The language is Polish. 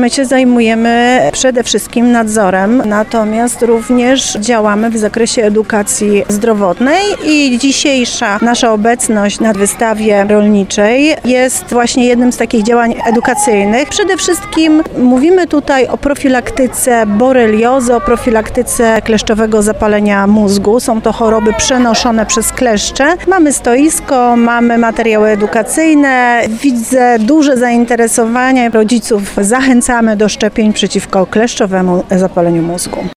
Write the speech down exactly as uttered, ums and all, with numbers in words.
My się zajmujemy przede wszystkim nadzorem, natomiast również działamy w zakresie edukacji zdrowotnej i dzisiejsza nasza obecność na wystawie rolniczej jest właśnie jednym z takich działań edukacyjnych. Przede wszystkim mówimy tutaj o profilaktyce boreliozy, o profilaktyce kleszczowego zapalenia mózgu. Są to choroby przenoszone przez kleszcze. Mamy stoisko, mamy materiały edukacyjne. Widzę duże zainteresowanie rodziców. Zachęcamy do szczepień przeciwko kleszczowemu zapaleniu mózgu.